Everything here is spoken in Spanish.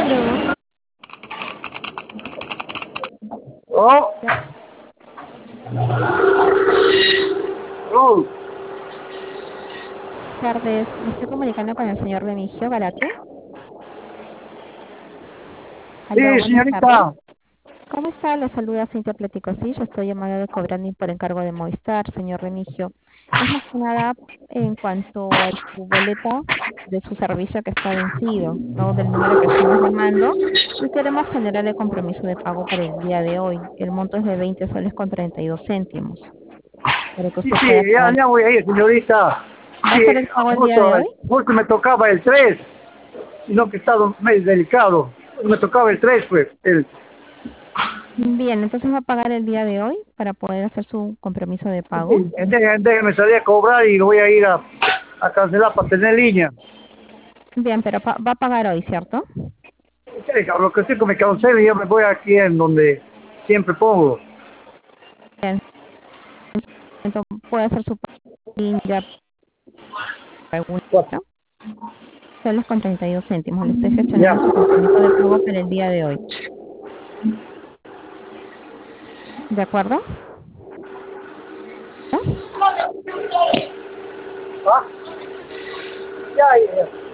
Aló, Oh, oh, buenas tardes. Me estoy comunicando con el señor Remigio Garaque. Aló, sí, buenas tardes. señorita. ¿Cómo está? Le saluda Cintia Pletico. Sí, yo estoy llamando de Cobrani por encargo de Movistar, señor Remigio. Es más que nada en cuanto a su boleta de su servicio que está vencido, ¿no? Del número que estamos llamando. Y queremos generar el compromiso de pago para el día de hoy. El monto es de 20 soles con 32 céntimos, para que Sí, usted pueda sí, ya, pagar. ya voy a ir, señorita. ¿Va a Sí, hacer el pago el día de hoy? justo me tocaba el 3, sino que he estado medio delicado. Me tocaba el 3, pues. Bien, entonces va a pagar el día de hoy para poder hacer su compromiso de pago. Déjeme salir a cobrar y voy a ir a cancelar para tener línea. Bien, pero va a pagar hoy, ¿cierto? Sí, lo que sí que me cancele y yo me voy aquí en donde siempre pongo. Bien, entonces puede hacer su pago ya alguna hora. Soles con 32 céntimos. Le estoy Ya, gestionando su compromiso de pago para el día de hoy. ¿De acuerdo? ¿No? ah, ya, ya.